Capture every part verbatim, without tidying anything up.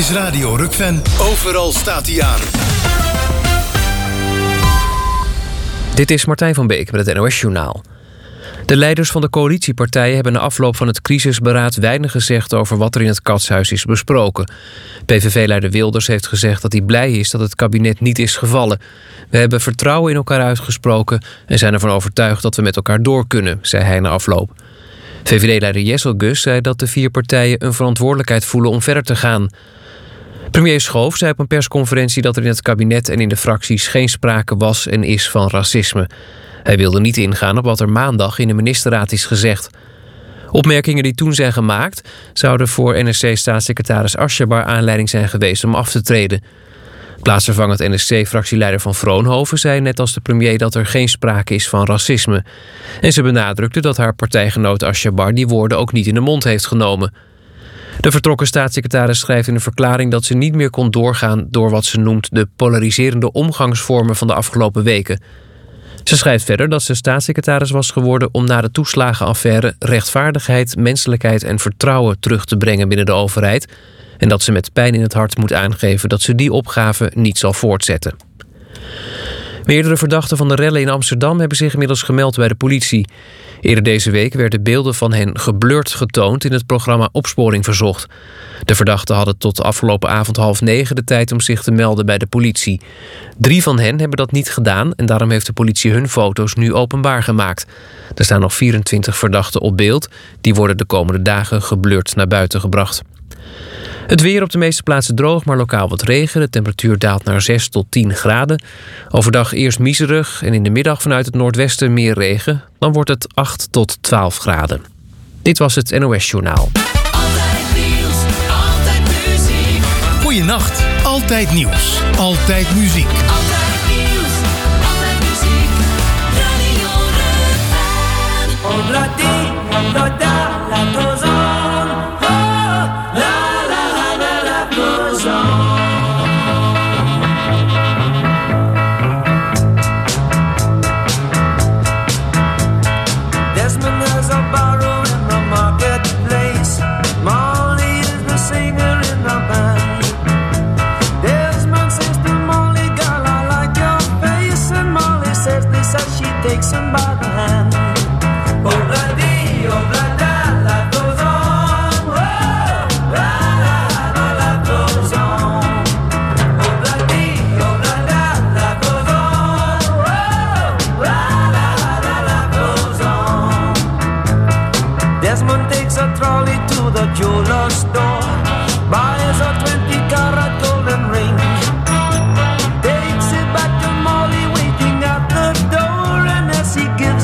is Radio Rukven. Overal staat hij aan. Dit is Martijn van Beek met het N O S-journaal. De leiders van de coalitiepartijen hebben na afloop van het crisisberaad weinig gezegd over wat er in het katshuis is besproken. P V V-leider Wilders heeft gezegd dat hij blij is dat het kabinet niet is gevallen. We hebben vertrouwen in elkaar uitgesproken en zijn ervan overtuigd dat we met elkaar door kunnen, zei hij na afloop. V V D-leider Jesselgus zei dat de vier partijen een verantwoordelijkheid voelen om verder te gaan. Premier Schoof zei op een persconferentie dat er in het kabinet en in de fracties geen sprake was en is van racisme. Hij wilde niet ingaan op wat er maandag in de ministerraad is gezegd. Opmerkingen die toen zijn gemaakt zouden voor N S C-staatssecretaris Aschebar aanleiding zijn geweest om af te treden. Plaatsvervangend N S C-fractieleider Van Vroonhoven zei net als de premier dat er geen sprake is van racisme. En ze benadrukte dat haar partijgenoot Aschebar die woorden ook niet in de mond heeft genomen. De vertrokken staatssecretaris schrijft in een verklaring dat ze niet meer kon doorgaan door wat ze noemt de polariserende omgangsvormen van de afgelopen weken. Ze schrijft verder dat ze staatssecretaris was geworden om na de toeslagenaffaire rechtvaardigheid, menselijkheid en vertrouwen terug te brengen binnen de overheid. En dat ze met pijn in het hart moet aangeven dat ze die opgave niet zal voortzetten. Meerdere verdachten van de rellen in Amsterdam hebben zich inmiddels gemeld bij de politie. Eerder deze week werden beelden van hen geblurred getoond in het programma Opsporing Verzocht. De verdachten hadden tot afgelopen avond half negen de tijd om zich te melden bij de politie. Drie van hen hebben dat niet gedaan en daarom heeft de politie hun foto's nu openbaar gemaakt. Er staan nog vierentwintig verdachten op beeld. Die worden de komende dagen geblurred naar buiten gebracht. Het weer op de meeste plaatsen droog, maar lokaal wat regen. De temperatuur daalt naar zes tot tien graden. Overdag eerst miserig en in de middag vanuit het noordwesten meer regen. Dan wordt het acht tot twaalf graden. Dit was het N O S-journaal. Altijd nieuws, altijd muziek. Goeienacht, altijd nieuws, altijd muziek. Altijd nieuws, altijd muziek. Radio Rukven. Obladi, oblada, la goes on. Takes him by the hand. Obladi, oblada, life goes on. Whoa, la la la, life goes on. Obladi, oblada, life goes on. Whoa, la la la, life goes on. Desmond takes a trolley to the jeweler's store, buys a twenty carat golden ring. Takes it back to Molly waiting at the door. He gives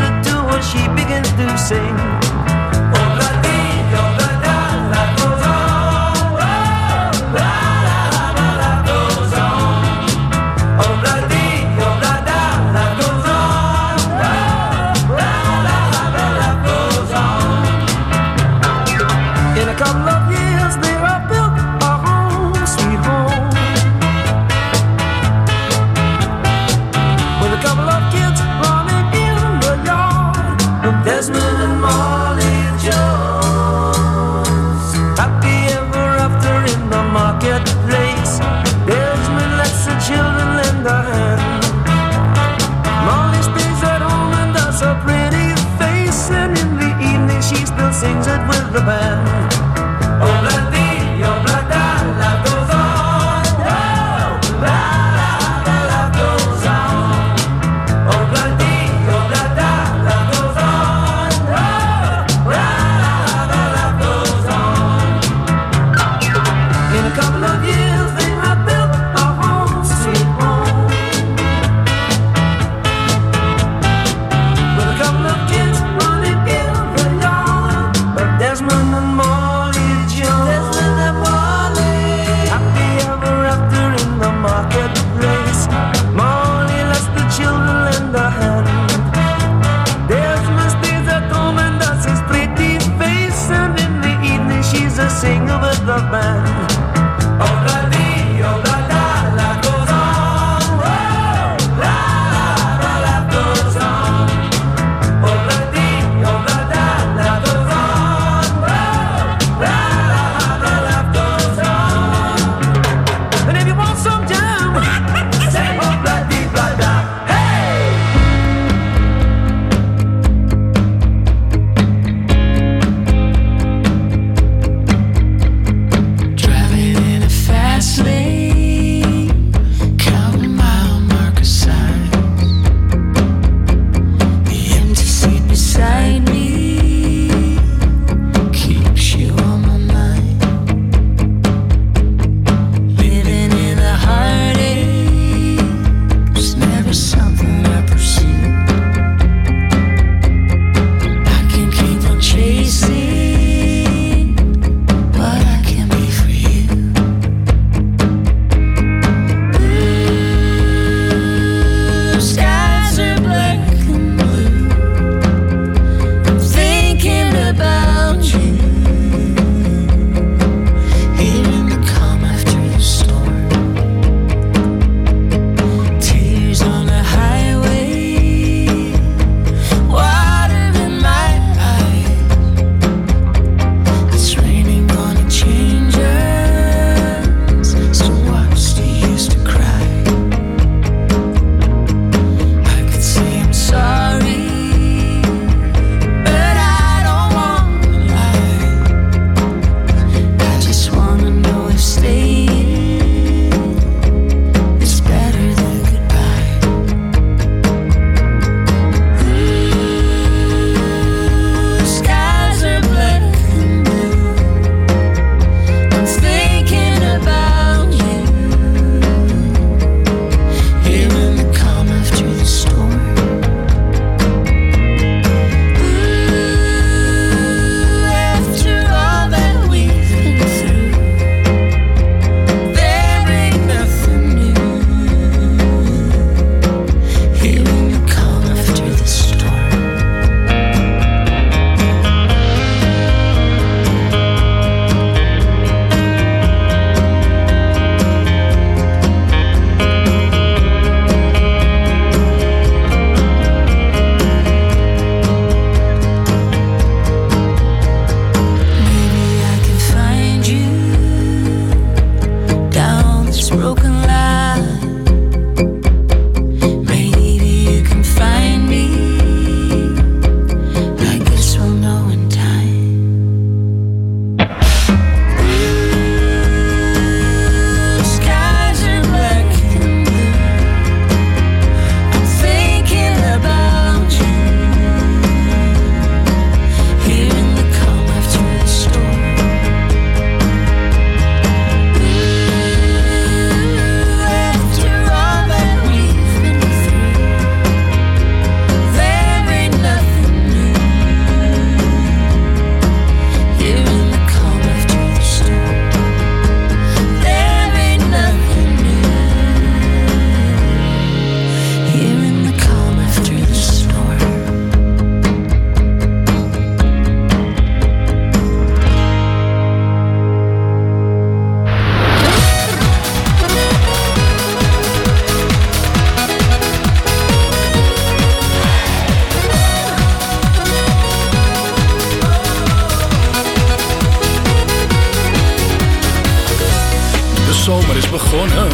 begonnen.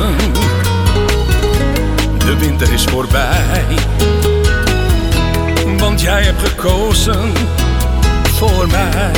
De winter is voorbij. Want jij hebt gekozen voor mij.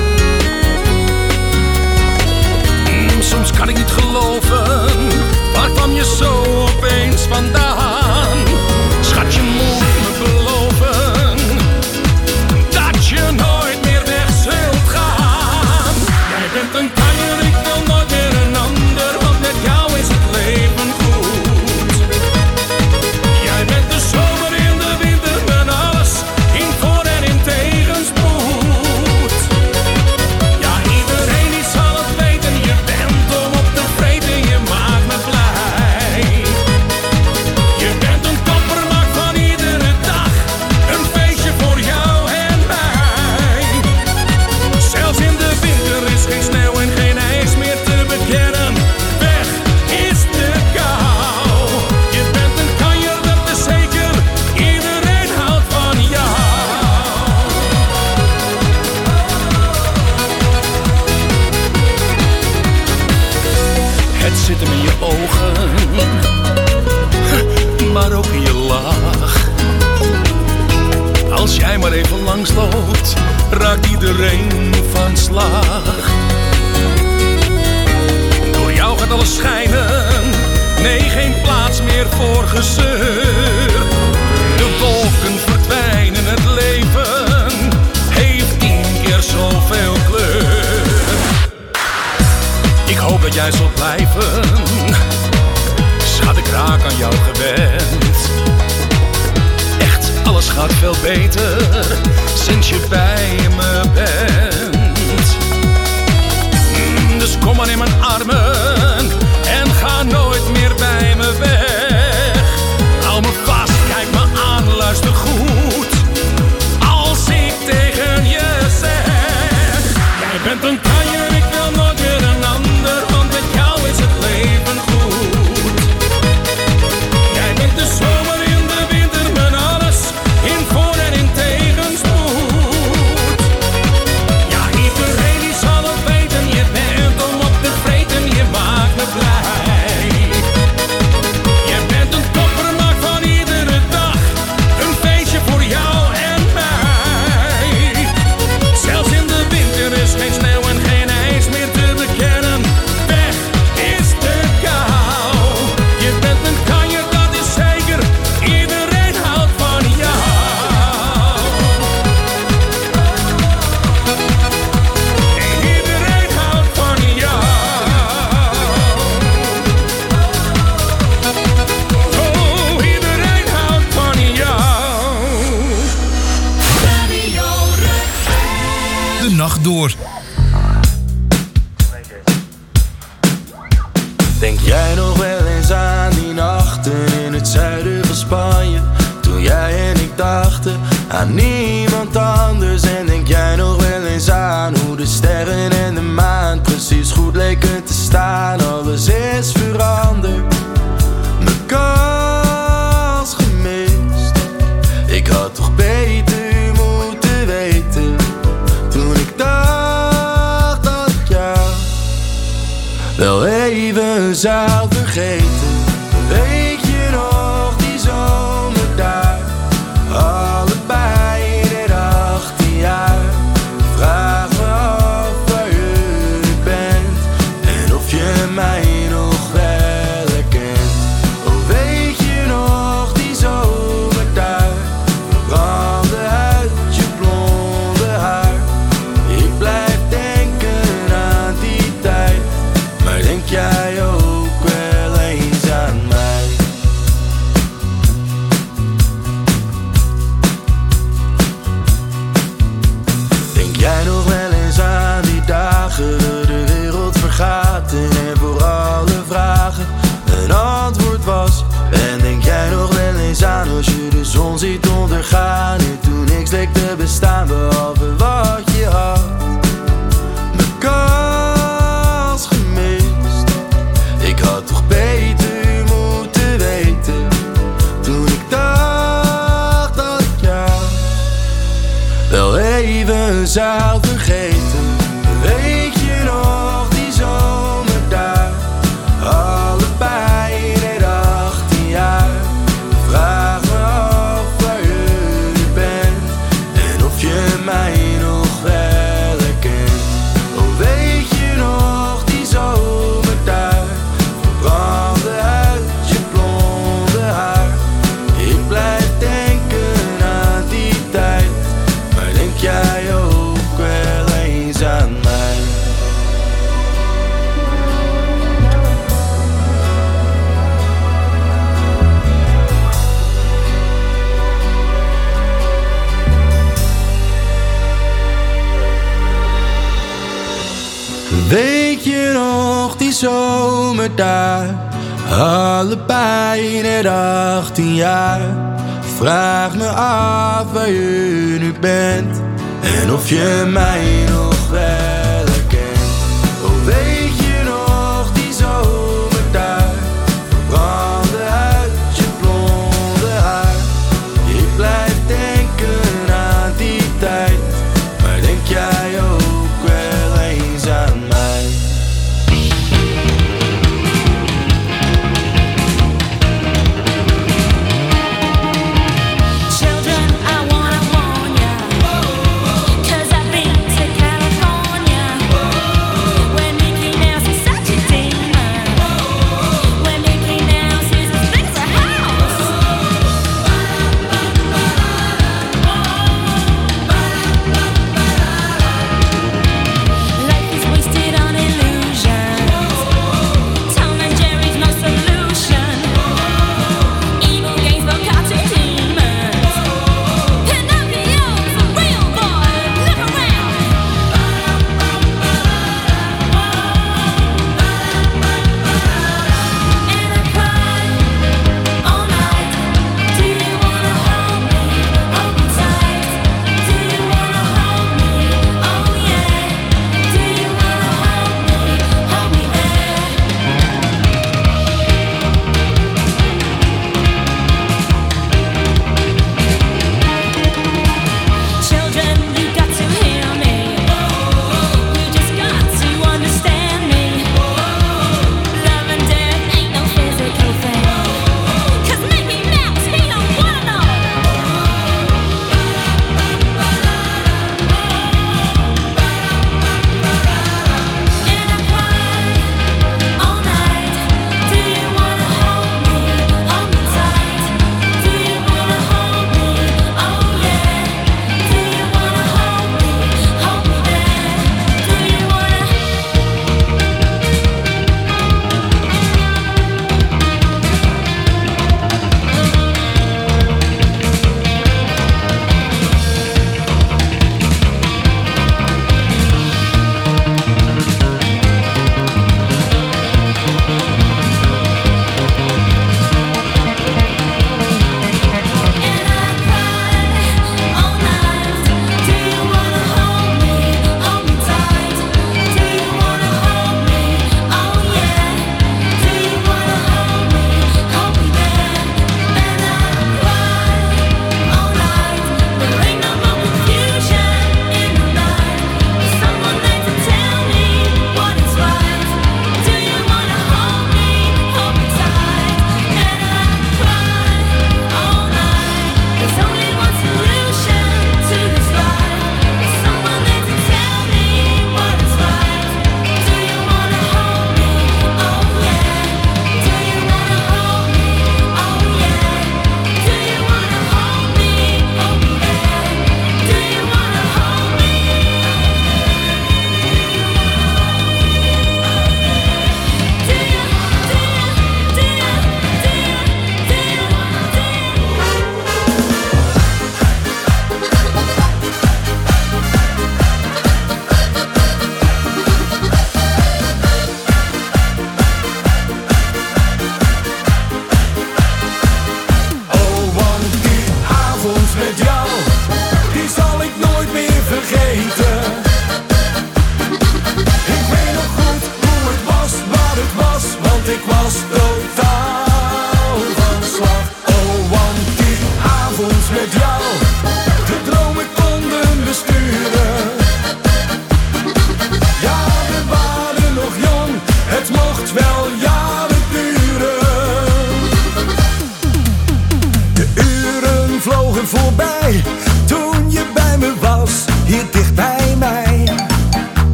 Mm, soms kan ik niet geloven. Waar kwam je zo opeens vandaan? Schat, je moet me beloven dat je nooit meer weg zult gaan. Jij bent een kanjer, ik wil nooit meer een ander, want met jou is het leven goed. Jij bent de zomer in de winter, mijn alles, in voor- en in tegenspoed. Ja, iedereen die zal het weten, je bent om op te vreten, je maakt me blij. Je bent een topper, maakt van iedere dag een feestje voor jou en mij. Zelfs in de winter is geen sneeuw en geen ijs meer te bekennen. Weg is de kou. Je bent een kanjer, dat is zeker. Iedereen houdt van jou. Het zit hem in je ogen, maar ook in je lach. Als jij maar even langsloopt, raakt iedereen van slag. Door jou gaat alles schijnen, nee, geen plaats meer voor gezeur. De wolken verdwijnen, het leven heeft tien keer zoveel kleur. Ik hoop dat jij zult blijven, schat, ik raak aan jou gewend. Echt, alles gaat veel beter sinds je bij me bent. Mm, Dus kom maar in mijn armen en ga nooit meer bij me weg. Hou me vast, kijk me aan, luister goed als ik tegen je zeg: jij bent een kanjer, ik wil nooit weer een ander, want met jou is het leven goed. Jij bent de zomer in de winter, mijn alles, in voor- en in tegenspoed. Ja, iedereen die zal het weten, je bent om op te vreten, je maakt me blij. Je bent een topper, maakt van iedere dag een feestje voor jou en mij. Zelfs in de winter is geen sneeuw en geen ijs meer te bekennen. Weg is de kou. Je bent een kanjer, dat is zeker. Iedereen houdt van jou. Iedereen houdt van jou. Oh, iedereen houdt van jou. Radio Rutger. De nacht door. Denk jij nog wel eens aan die nachten in het zuiden van Spanje? Toen jij en ik dachten aan niemand anders. En denk jij nog wel eens aan hoe de sterren en de maan precies goed leken te staan? Alles is veranderd, mijn kans gemist. Ik had toch beter moeten weten toen ik dacht dat ik jou wel even zou vergeten. Weet je nog die zomer daar? Allebei in achttien jaar. Vraag me af waar je bent en of je mij nog wel herkent. Oh, weet je nog die zomer daar? Brandde uit je blonde haar. Ik blijf denken aan die tijd, maar denk jij ook wel eens aan mij? Denk jij nog wel eens aan die dagen de wereld vergaat en er voor alle vragen een antwoord was? En denk jij nog wel eens aan als je de zon ziet ondergaan en toen niks leek te bestaan behalve wat je had? Mijn kans gemist. Ik had toch beter moeten weten toen ik dacht dat ik jou wel even zou vergeten. Weet je nog die zomer daar? Al Weet je nog die zomer daar? Allebei net achttien jaar. Vraag me af waar je nu bent en of je mij nog wel herkent. Oh, weet je nog die zomer daar? Brandde uit je blonde haar. Ik blijf denken aan die tijd, maar denk jij ook wel eens aan mij?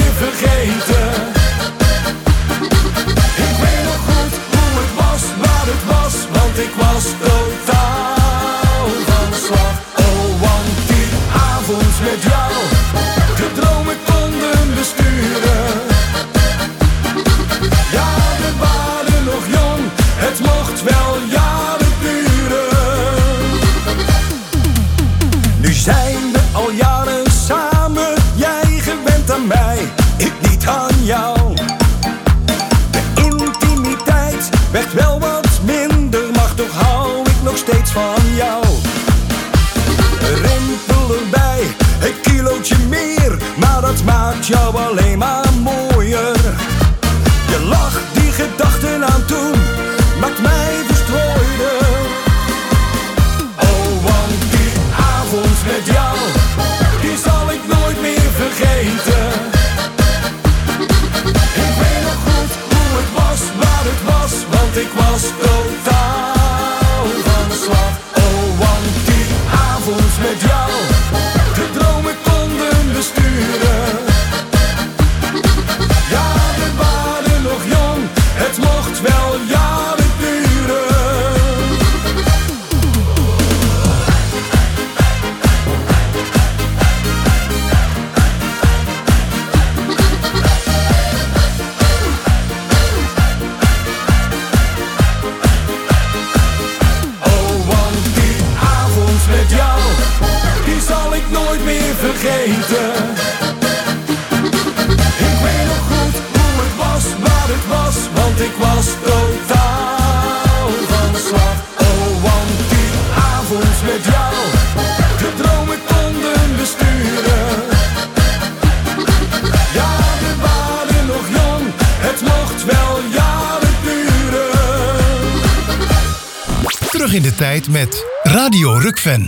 Waar het jou alleen maar mooier. Je lach, die gedachten aan toen, maakt mij verstrooider. Oh, want die avond met jou, die zal ik nooit meer vergeten. Ik weet nog goed hoe het was, waar het was, want ik was totaal van slag. Oh, want die avond met jou, de dromen konden besturen. Ja, we waren nog jong, het mocht wel jaren duren. Oh, want die avond met jou, die zal ik nooit meer vergeten. Ik weet nog goed hoe het was, waar het was, want ik was totaal van slag. Oh, want die avond met jou, de dromen konden besturen. Ja, we waren nog jong, het mocht wel jaren duren. Terug in de tijd met Radio Rukven.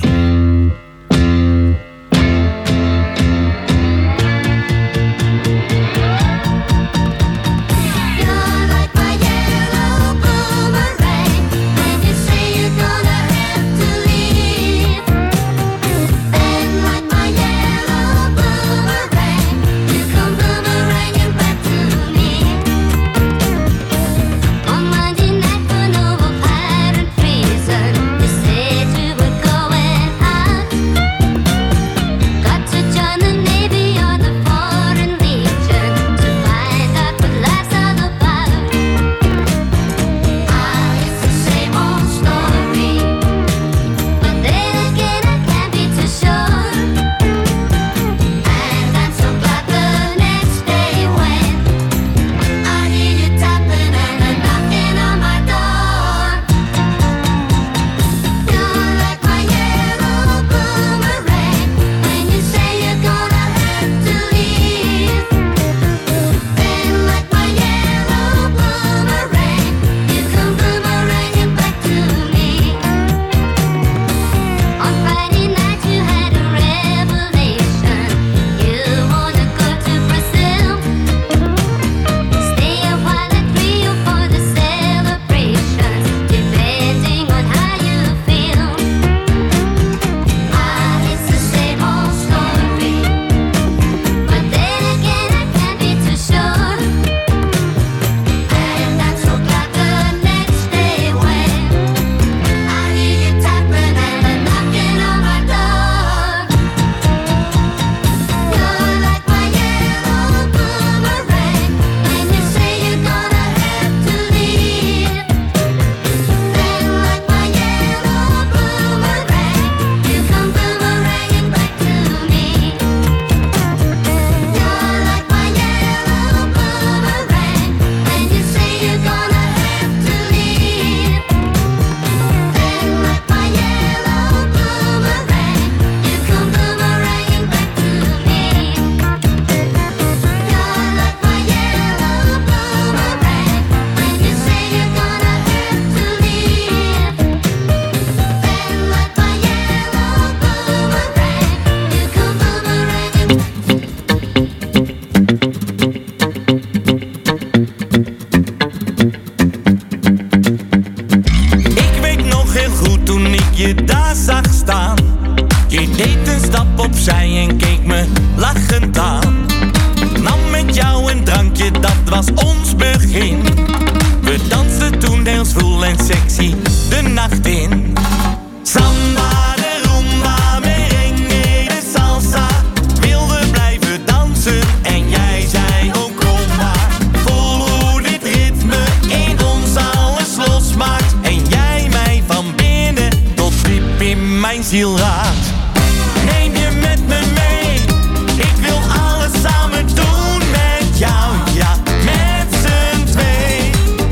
ziel raakt. Neem je met me mee, ik wil alles samen doen met jou, ja, met z'n twee.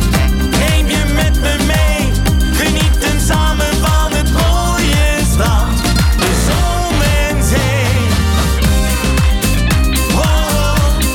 Neem je met me mee, genieten samen van het mooie strand, de zon en zee. Oh,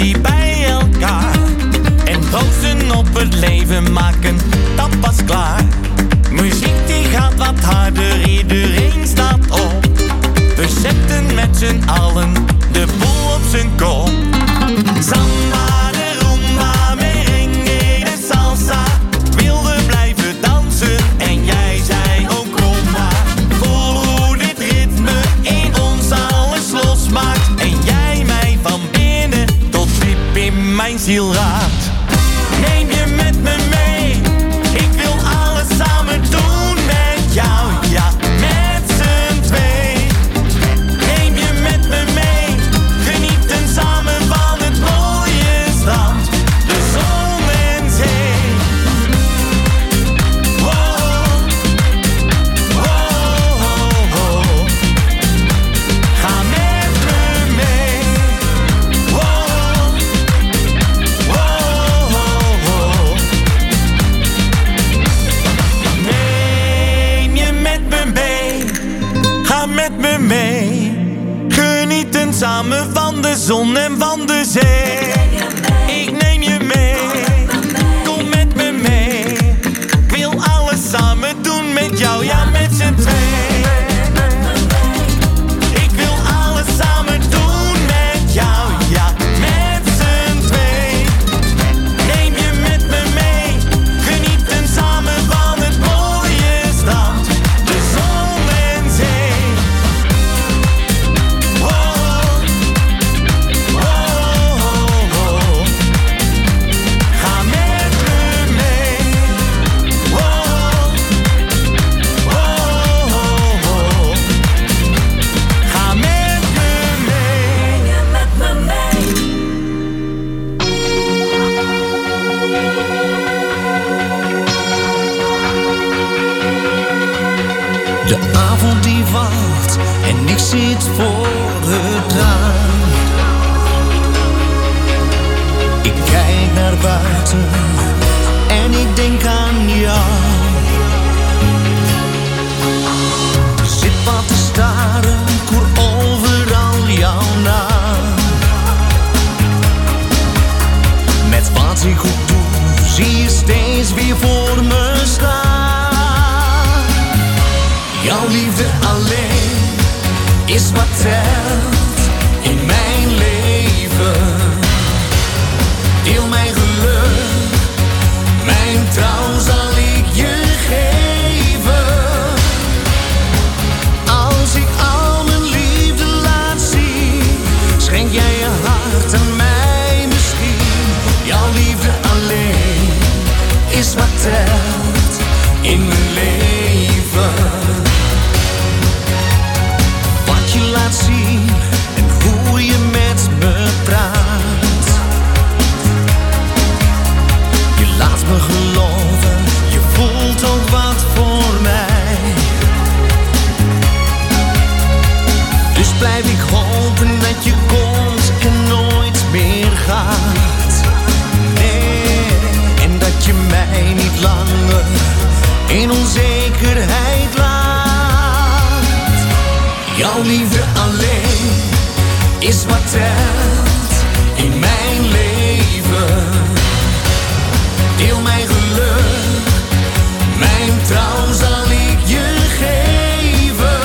die bij elkaar. En proosten op het leven maken, dat was klaar. Muziek die gaat wat harder, iedereen staat op. We zetten met z'n allen de boel op zijn kop. Samba, de rumba, merengue, de salsa. Wilde blijven dansen en jij zei ook kom maar. Voel hoe dit ritme in ons alles losmaakt. En jij mij van binnen tot diep in mijn ziel raakt. Neem je met me mee, ik wil alles samen doen met jou, ja, met z'n twee. Neem je met me mee, genieten samen van het mooie strand, de zon en zee. Wow, wow, wow. Ga met me mee. Wow, wow, wow. Neem je met me mee, ga met me mee. Genieten samen van de zon en van de zee. Ik neem je mee, kom met me mee. Ik wil alles samen doen met jou, ja met z'n twee. Ik wil alles samen doen met jou, ja met z'n twee. Neem je met me mee, genieten samen van het mooie strand, de zon en zee. Wow, wow, wow. Ga met me mee. Wow, wow, wow. Ga met me mee. Met me mee. De avond die wacht en ik zit voor het raam. Ik kijk naar buiten en ik denk aan jou. Zit wat te staren, ik hoor overal jouw naam. Met wat ik ook doe, zie je steeds weer voor me staan. Jouw liefde alleen is wat telt in mijn leven. Deel mijn geluk, mijn trouw zal ik je geven. Als ik al mijn liefde laat zien, schenk jij je hart aan mij misschien. Jouw liefde alleen is wat telt in mijn leven. Wat je laat zien en hoe je met me praat. Je laat me geloven, je voelt ook wat voor mij. Dus blijf ik hopen dat je komt en nooit meer gaat. Nee, en dat je mij niet langer in onzekerheid laat. Jouw liefde alleen is wat telt in mijn leven. Deel mijn geluk, mijn trouw zal ik je geven.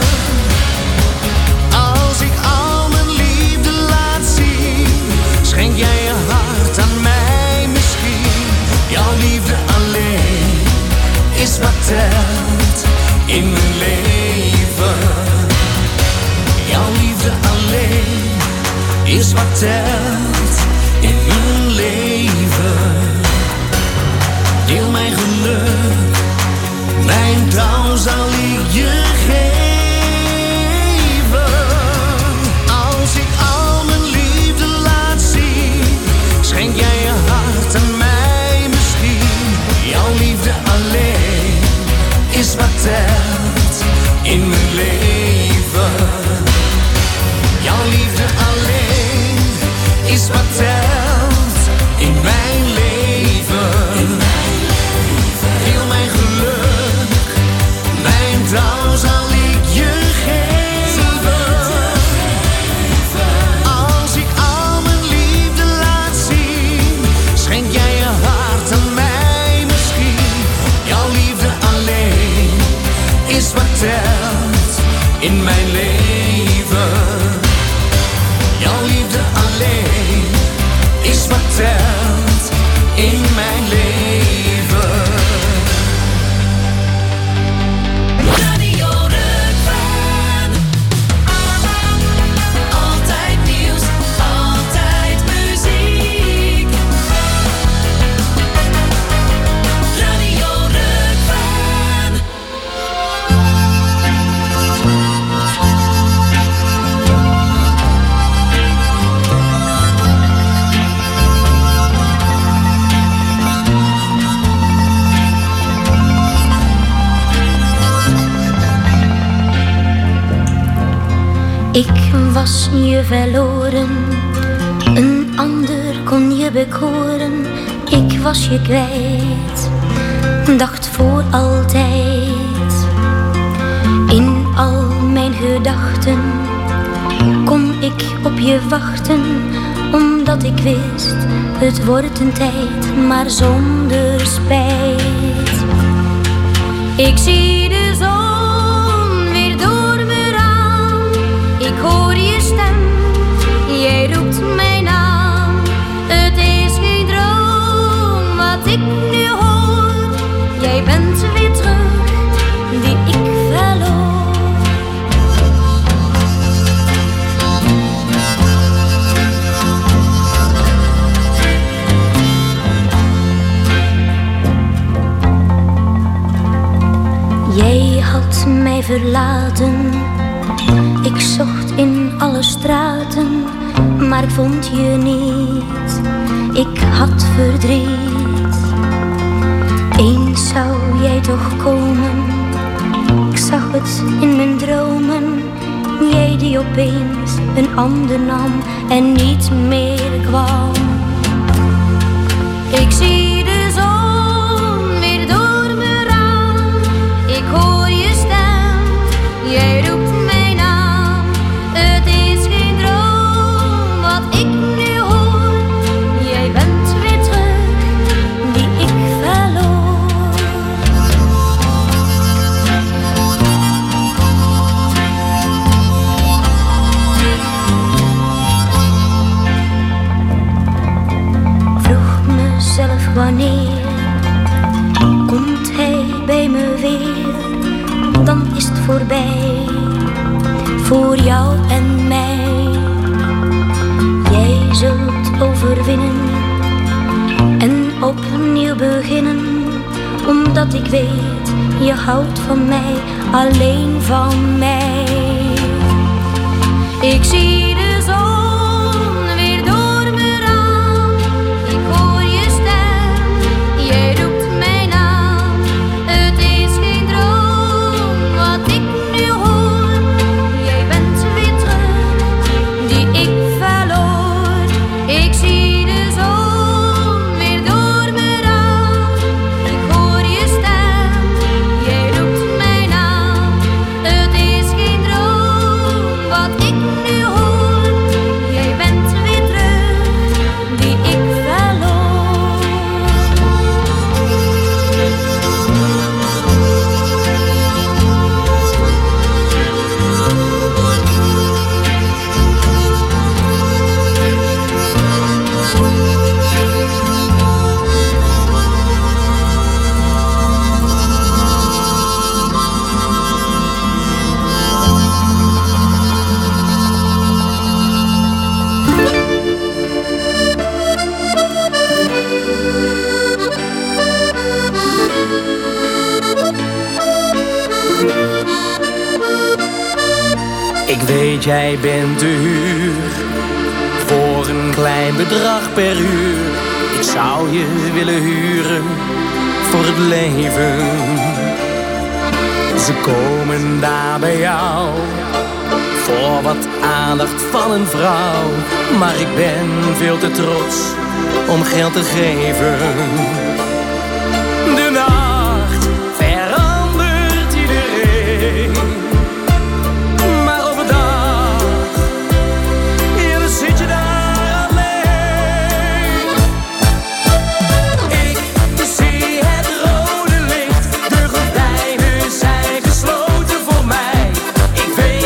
Als ik al mijn liefde laat zien, schenk jij je hart aan mij misschien. Jouw liefde alleen is wat telt in mijn leven. Jouw liefde alleen is wat telt in mijn leven. Deel mijn geluk, mijn trouw zal ik je geven. Als ik al mijn liefde laat zien, schenk jij je hart aan mij misschien. Jouw liefde alleen is wat telt in mijn leven. Jouw liefde alleen is wat telt in mijn leven. Heel mijn geluk, mijn trouw in mijn leven. Jouw liefde alleen is wat telt in mijn leven. Radio Rukven. Altijd nieuws, altijd muziek. Radio Rukven. Ik was je verloren, een ander kon je bekoren. Ik was je kwijt, dacht voor altijd. In al mijn gedachten kon ik op je wachten, omdat ik wist, het wordt een tijd, maar zonder spijt. Ik zie de zon weer door me raam. Ik hoor je stem, jij roept mijn naam. Het is geen droom wat ik nu hoor. Jij bent weer terug, die ik verloor. Jij had mij verlaten. Ik zocht in alle straten, maar ik vond je niet. Ik had verdriet. Eens zou jij toch komen. Ik zag het in mijn dromen. Jij die opeens een ander nam en niet meer kwam. Ik zie de zon weer door me raam. Ik hoor je stem, jij roept mijn naam. Het is geen droom wat ik nu hoor. Jij bent weer terug, die ik verloor. Vroeg mezelf wanneer komt hij bij me weer, dan is het voorbij, voor jou en mij. Jij zult overwinnen en opnieuw beginnen, omdat ik weet, je houdt van mij, alleen van mij. Ik zie de zon weer door me raam. Ik hoor je stem, jij roept mijn naam. Het is geen droom wat ik nu hoor. Jij bent weer terug, die ik verloor. Ik zie de zon weer door me raam. Ik hoor je stem, jij roept mijn naam. Het is geen droom wat ik nu hoor. Jij bent weer terug, die ik verloor. Ik weet jij bent te huur voor een klein bedrag per uur. Ik zou je willen huren voor het leven. Ze komen daar bij jou voor wat aandacht van een vrouw. Maar ik ben veel te trots om geld te geven. De nacht verandert iedereen. Ik weet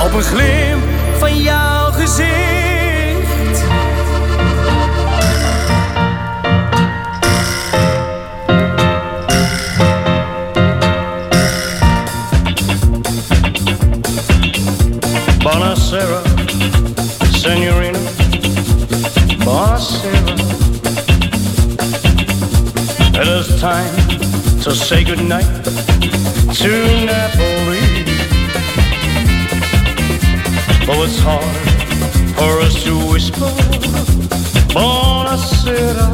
op een glimp van jouw gezicht. Buonasera, signorina. Buonasera. It is time to say goodnight to Napoli. Oh, it's hard for us to whisper Buonasera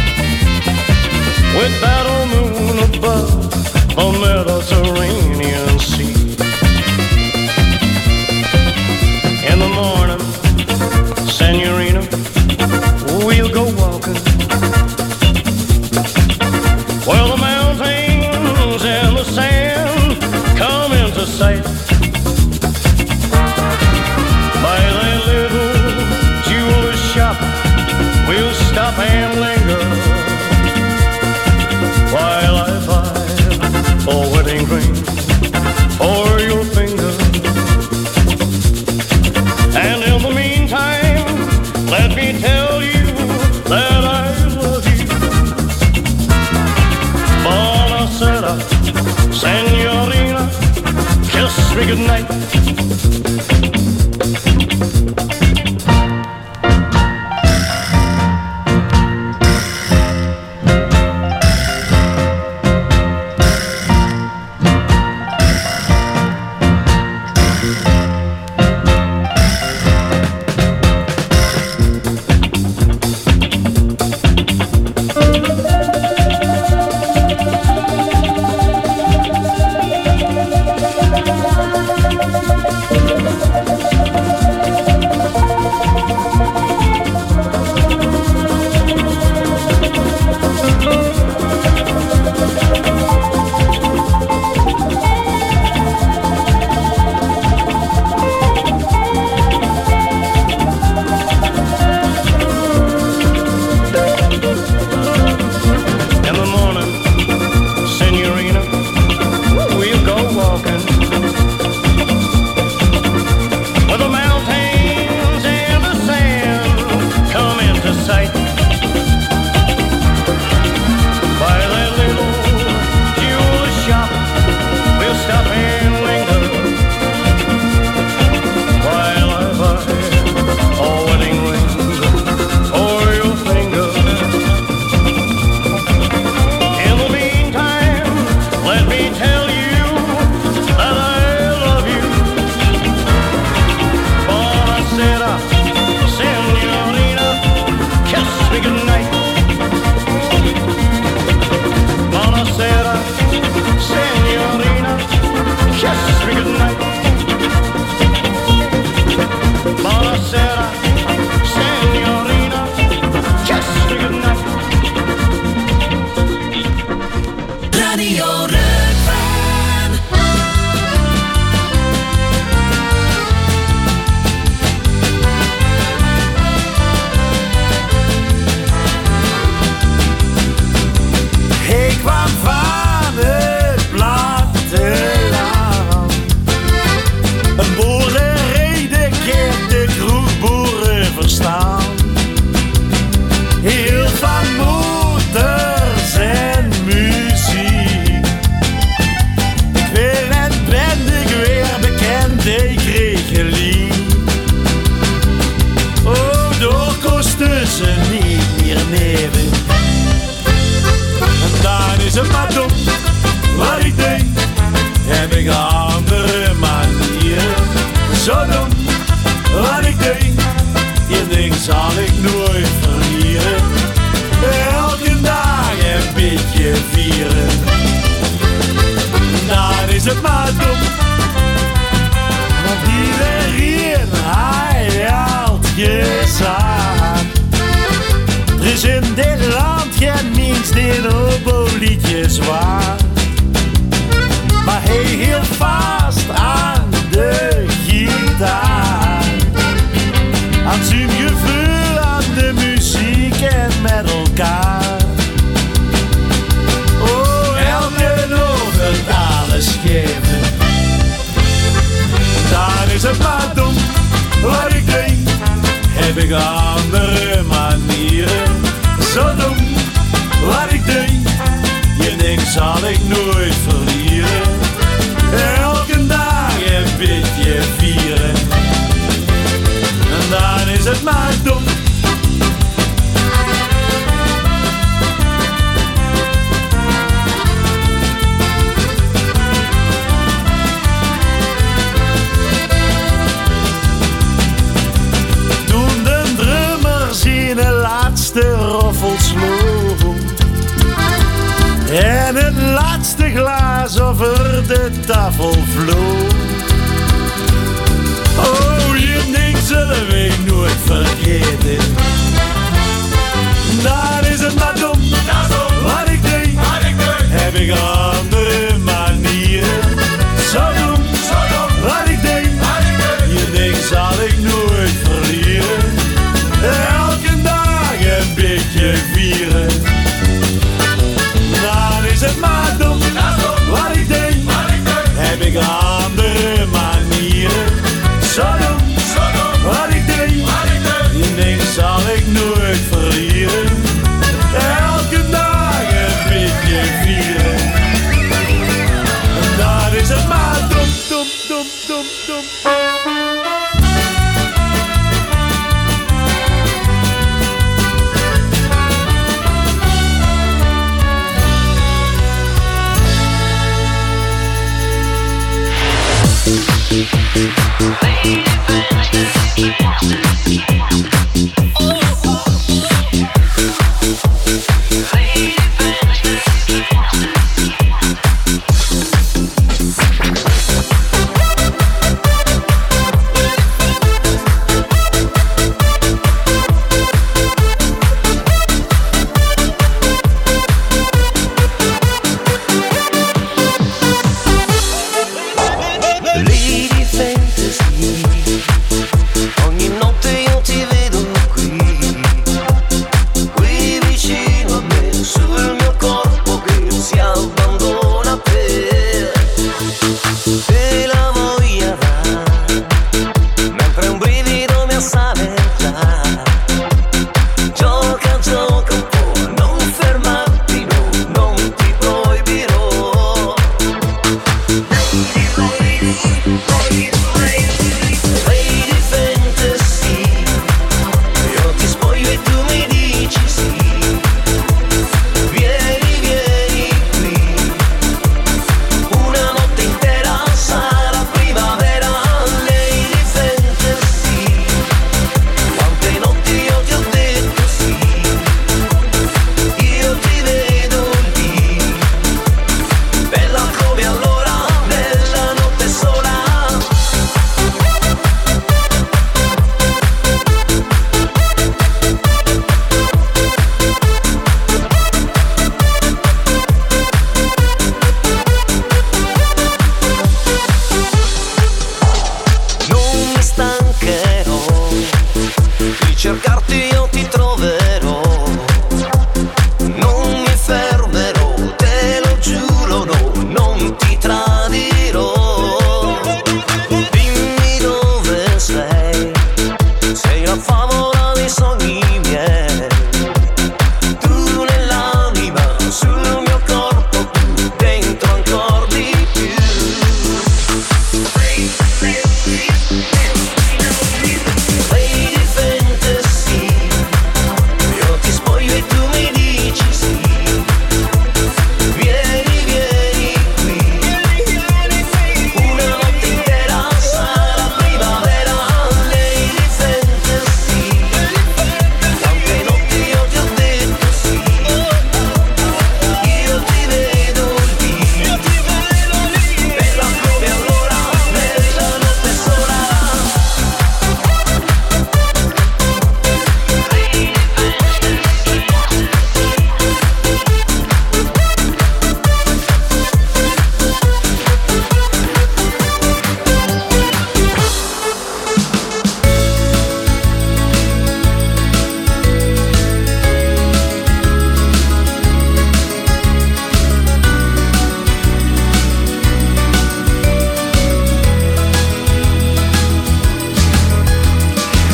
with that old moon above the Mediterranean Sea. In the morning, signorina, we'll go walking where the mountains and the sand come into sight. By that little jeweler's shop, we'll stop and linger while I buy a wedding ring for your finger. And in the meantime, let me tell you that I love you. Buonasera, signorina, kiss me goodnight. is het maar dom wat ik deed. Heb ik andere manieren. Zo dom wat ik deed. Je denkt zal ik nooit verlieren. Elke dag een beetje vieren. En dan is het maar dom. Toen de drummers in de laatste roffel sloeg en het laatste glaas over de tafel vloog. Oh, je denkt zullen we nooit vergeten. Dan is het maar dom wat ik deed. Heb ik andere manieren. Zo dom wat ik deed. Je denkt zal ik nooit verlieren. Elke dag een beetje vieren. Dan is het maar dom wat ik deed. Heb ik andere manieren. Zo dom wat ik deed. Je denkt zal ik nooit verlieren. Elke dag een beetje vieren. Dan is het maar dom, dom, dom, dom, dom.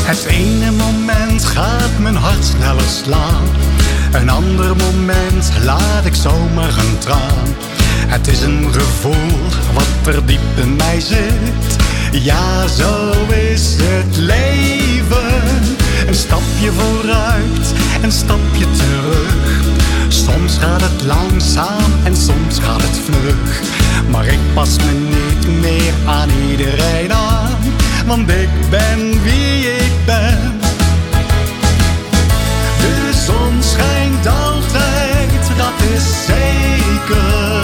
Het ene moment gaat mijn hart sneller slaan. Een ander moment laat ik zomaar een traan. Het is een gevoel wat er diep in mij zit. Ja, zo is het leven. Een stapje vooruit, een stapje terug. Soms gaat het langzaam en soms gaat het vlug. Maar ik pas me niet meer aan iedereen aan, want ik ben wie ik ben. De zon schijnt altijd, dat is zeker.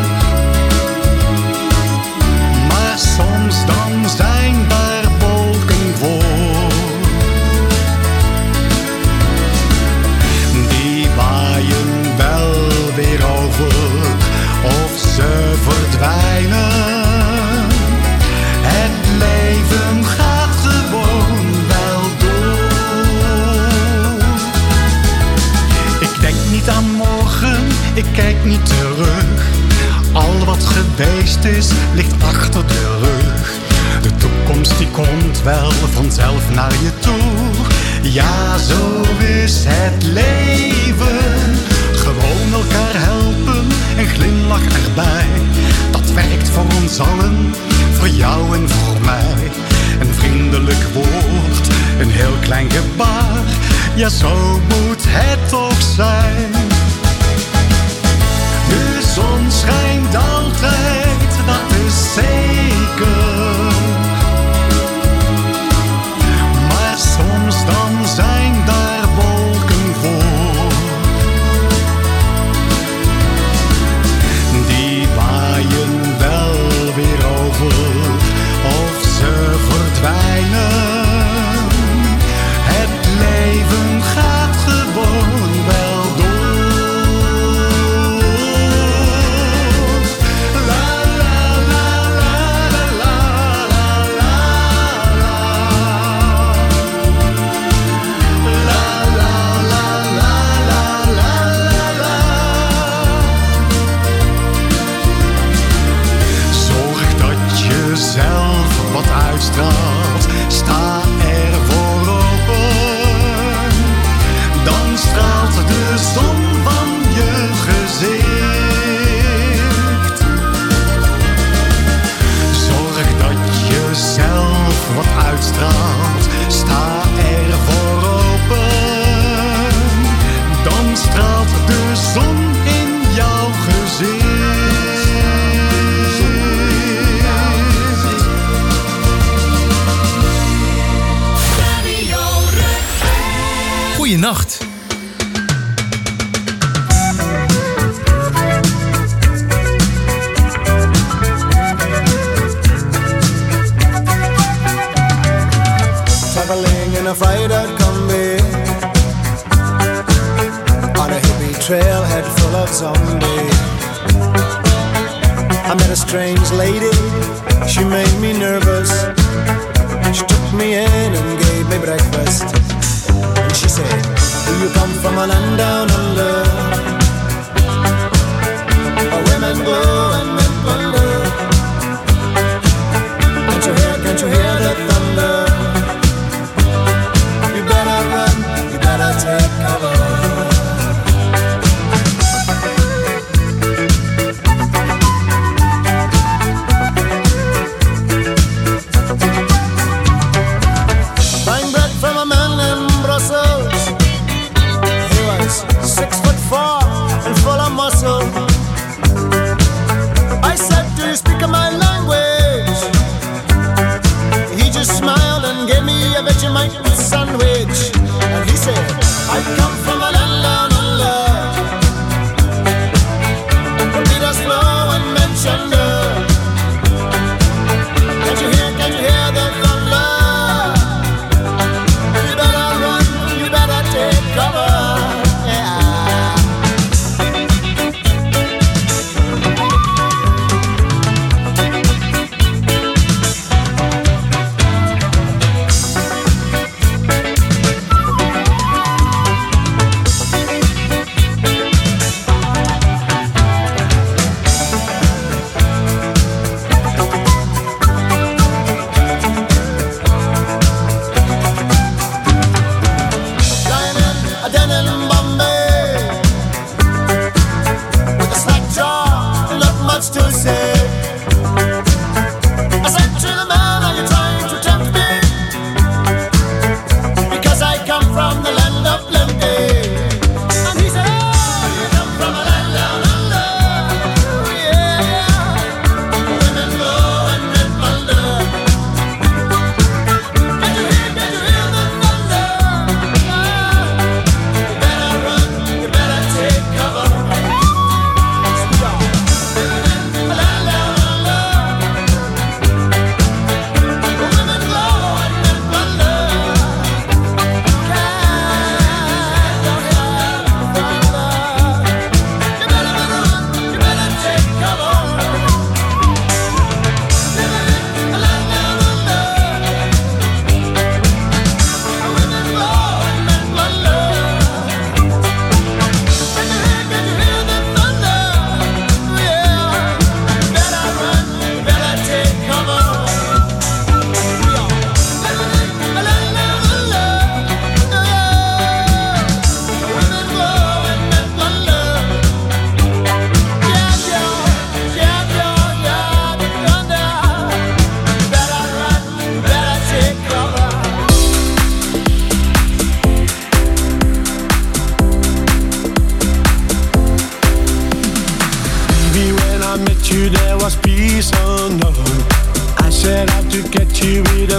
Maar soms dan zijn daar wolken voor. Die waaien wel weer over, of ze verdwijnen. Het leven gaat gewoon wel door. Ik denk niet aan morgen, ik kijk niet terug. Al wat geweest is, ligt achter de rug. De toekomst die komt wel vanzelf naar je toe. Ja, zo is het leven. Gewoon elkaar helpen, een glimlach erbij. Dat werkt voor ons allen, voor jou en voor mij. Een vriendelijk woord, een heel klein gebaar. Ja, zo moet het toch zijn. De zon schijnt altijd, dat is zeker. Maar soms dan zijn daar wolken voor. Die waaien wel weer over, of ze verdwijnen. Het leven gaat gewoon wel door. Zelf wat uitstraalt, sta er voor open. Dan straalt de zon van je gezicht. Zorg dat je zelf wat uitstraalt, sta er voor open. Dan straalt de zon in jouw gezicht. Goeienacht. Traveling in a fried-out combi on a hippie trailhead full of zombies. I met a strange lady, she made me nervous. She took me in and gave me breakfast. And she said, do you come from a land down under, where women go and men plunder? Can't you hear, can't you hear the thunder? You better run, you better take cover. Buying bread from a man in Brussels. He was six foot four and full of muscle. I said, do you speak my language? He just smiled and gave me a Vegemite sandwich. And he said, I come from a land down under, where Peter's flow and men chunder. Can't you hear, can't you hear the thunder? You better run, you better take cover. Yeah.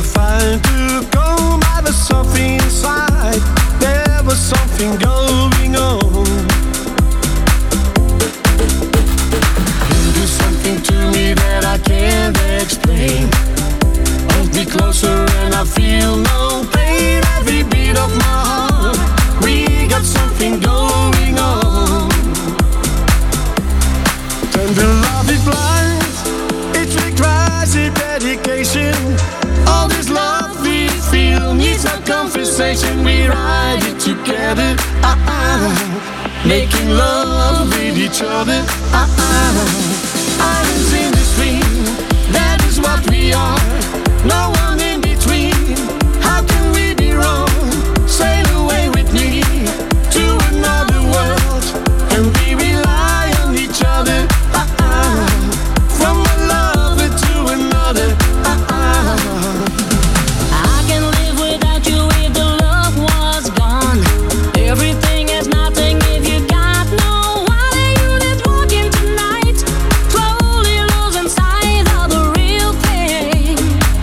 a fight to go. I was something inside. There was something going on. You do something to me that I can't explain. Hold me closer and I feel no pain. Every beat of my heart, we got something going on. Tender love is blind, it requires a dedication. All this love we feel needs a conversation. We ride it together, uh-uh. Making love with each other, uh-uh. Islands in the stream, that is what we are. No one in between, how can we be wrong? Sail away with me to another world, and we rely on each other, uh-uh. From one lover to another, uh-uh. I can live without you if the love was gone. Everything is nothing if you got no one. And you that's walking tonight, slowly losing sight of the real thing.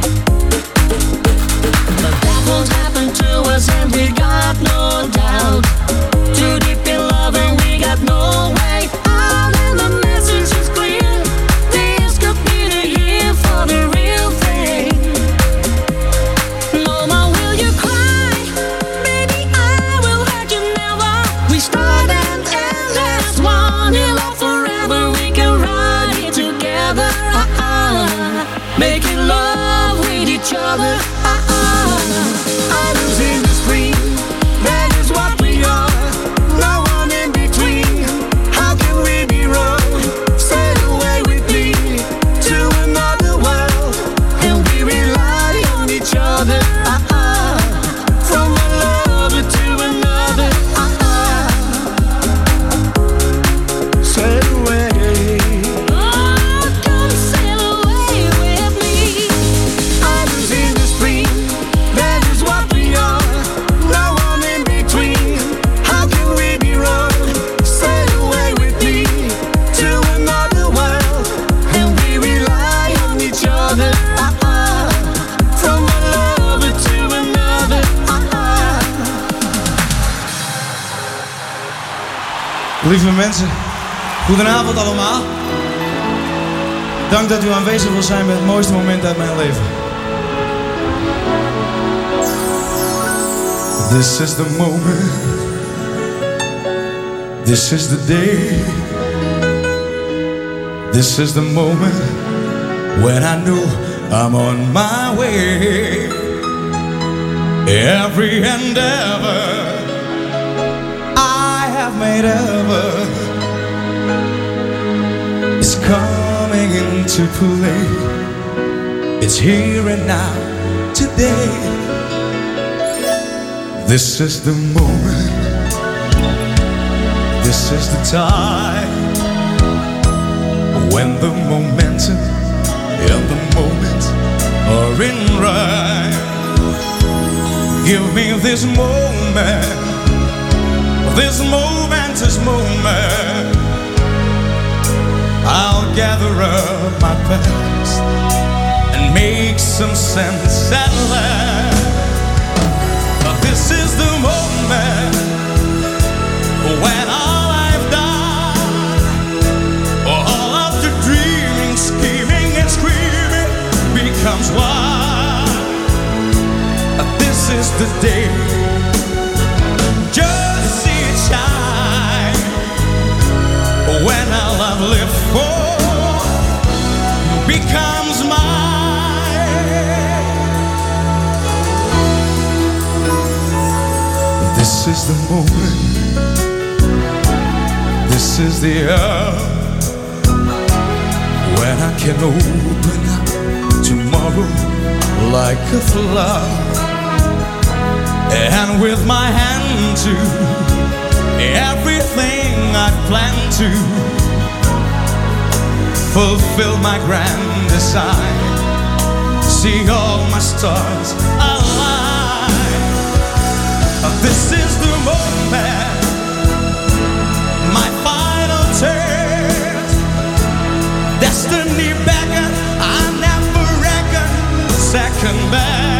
But that won't happen to us, and we got no doubt. Too deep in love and we got no way out. And the message is clear, this could be the year for the real thing. No more will you cry, baby, I will hurt you never. We start and end as one, in love forever. We can ride it together, uh-uh. Making love with each other, uh-uh. Islands in the stream, that is what we are. No one in between, how can we be wrong? Sail away with me to another world, and we rely on each other, uh-uh. From one lover to another, uh-uh. Sail away. Oh, come sail away with me. Islands in the stream, that is what we are. No one in between, how can we be wrong? Sail away with me to another world, and we rely on each other, uh-uh. From one lover to another, uh-uh. Lieve mensen, goedenavond allemaal. Dank dat u aanwezig wil zijn bij het mooiste moment uit mijn leven. This is the moment. This is the day. This is the moment when I know I'm on my way. Every endeavor I have made ever is coming into play. It's here and now, today. This is the moment. This is the time when the momentum and the moment are in rhyme. Give me this moment, this momentous moment. I'll gather up my past and make some sense at last. This is the moment when all I've done, all of the dreaming, scheming and screaming becomes one. This is the day, just see it shine, when all I've lived for becomes mine. This is the moment, this is the hour when I can open up tomorrow like a flower, and with my hand to everything I plan to fulfill my grand design, see all my stars align. This is the moment, my final test. Destiny beckon, I never reckon second best.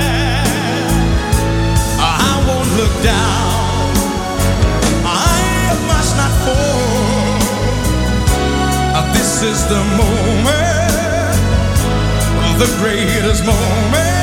This is the moment, the greatest moment